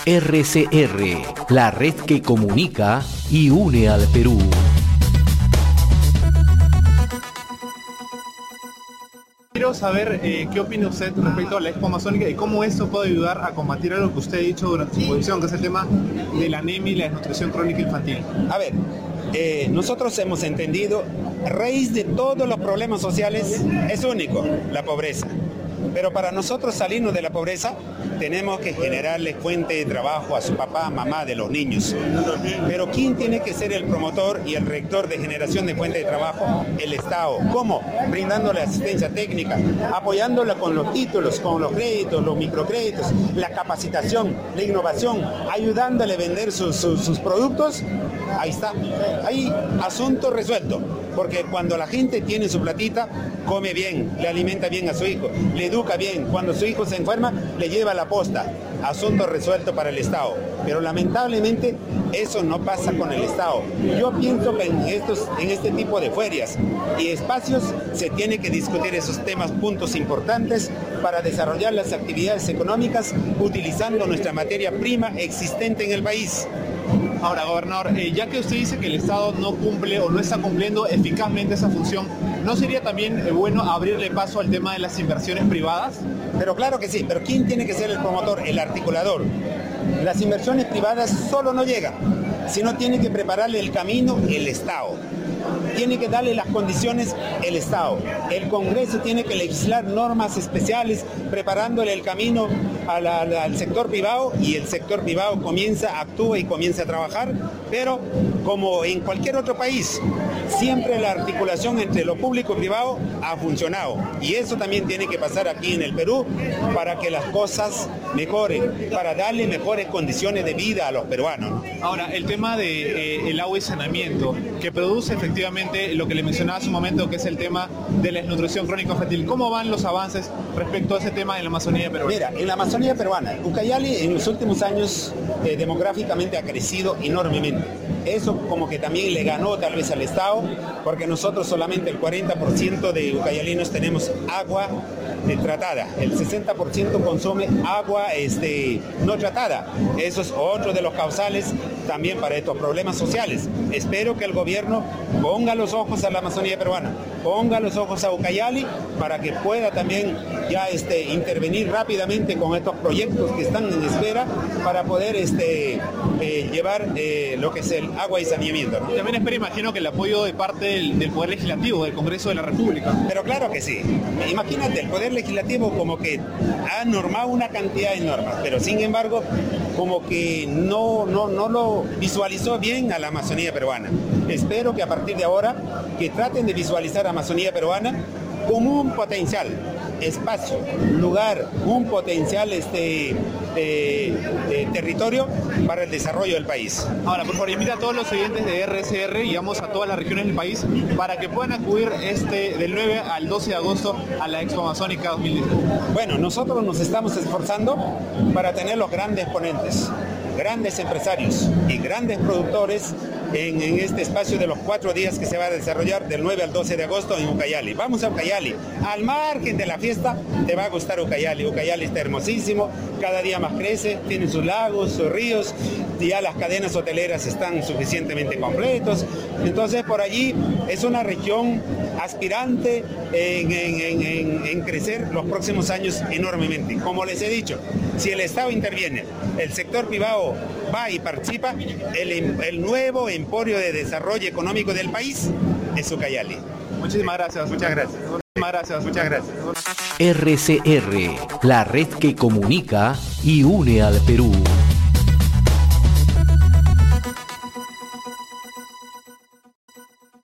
RCR, la red que comunica y une al Perú. Quiero saber qué opina usted respecto a la Expo Amazónica y cómo esto puede ayudar a combatir algo que usted ha dicho durante su exposición, que es el tema de la anemia y la desnutrición crónica infantil. A ver, nosotros hemos entendido, raíz de todos los problemas sociales es único, la pobreza. Pero para nosotros salirnos de la pobreza, tenemos que generarle fuente de trabajo a su papá, mamá, de los niños. Pero ¿quién tiene que ser el promotor y el rector de generación de fuente de trabajo? El Estado. ¿Cómo? Brindándole asistencia técnica, apoyándola con los títulos, con los créditos, los microcréditos, la capacitación, la innovación, ayudándole a vender sus productos. Ahí está. Ahí, asunto resuelto. Porque cuando la gente tiene su platita, come bien, le alimenta bien a su hijo, le educa bien. Cuando su hijo se enferma, le lleva a la posta. Asunto resuelto para el Estado. Pero lamentablemente eso no pasa con el Estado. Yo pienso que en este tipo de ferias y espacios se tiene que discutir esos temas, puntos importantes para desarrollar las actividades económicas utilizando nuestra materia prima existente en el país. Ahora, gobernador, ya que usted dice que el Estado no cumple o no está cumpliendo eficazmente esa función, ¿no sería también bueno abrirle paso al tema de las inversiones privadas? Pero claro que sí, pero ¿quién tiene que ser el promotor, el articulador? Las inversiones privadas solo no llegan, sino tiene que prepararle el camino el Estado. Tiene que darle las condiciones el Estado. El Congreso tiene que legislar normas especiales preparándole el camino al sector privado, y el sector privado actúa y comienza a trabajar, pero como en cualquier otro país, siempre la articulación entre lo público y privado ha funcionado, y eso también tiene que pasar aquí en el Perú para que las cosas mejoren, para darle mejores condiciones de vida a los peruanos. Ahora, el tema de el agua y saneamiento, que produce efectivamente lo que le mencionaba hace un momento, que es el tema de la desnutrición crónica infantil. ¿Cómo van los avances respecto a ese tema en la Amazonía peruana? Mira, en la Amazonía peruana, Ucayali en los últimos años demográficamente ha crecido enormemente. Eso como que también le ganó tal vez al Estado, porque nosotros solamente el 40% de ucayalinos tenemos agua tratada, el 60% consume agua no tratada. Eso es otro de los causales también para estos problemas sociales. Espero que el gobierno ponga los ojos a la Amazonía peruana, ponga los ojos a Ucayali para que pueda también ya intervenir rápidamente con estos proyectos que están en espera para poder llevar lo que es el agua y saneamiento, ¿no? También espero, imagino, que el apoyo de parte del Poder Legislativo, del Congreso de la República. Pero claro que sí. Imagínate, el Poder Legislativo como que ha normado una cantidad de normas, pero sin embargo como que no lo visualizó bien a la Amazonía peruana. Espero que a partir de ahora que traten de visualizar a Amazonía peruana como un potencial espacio, lugar, un potencial territorio para el desarrollo del país. Ahora, por favor, invita a todos los oyentes de RCR y vamos a todas las regiones del país para que puedan acudir del 9 al 12 de agosto a la Expo Amazónica 2019. Bueno, nosotros nos estamos esforzando para tener los grandes ponentes, grandes empresarios y grandes productores en este espacio de los 4 días que se va a desarrollar del 9 al 12 de agosto en Ucayali. Vamos a Ucayali. Al margen de la fiesta te va a gustar Ucayali. Ucayali está hermosísimo, cada día más crece, tiene sus lagos, sus ríos, ya las cadenas hoteleras están suficientemente completos. Entonces por allí es una región aspirante en crecer los próximos años enormemente. Como les he dicho, si el Estado interviene, el sector privado va y participa, el nuevo emporio de desarrollo económico del país es Ucayali. Muchísimas gracias. Muchas gracias. Muchísimas gracias. Muchas gracias. RCR, la red que comunica y une al Perú.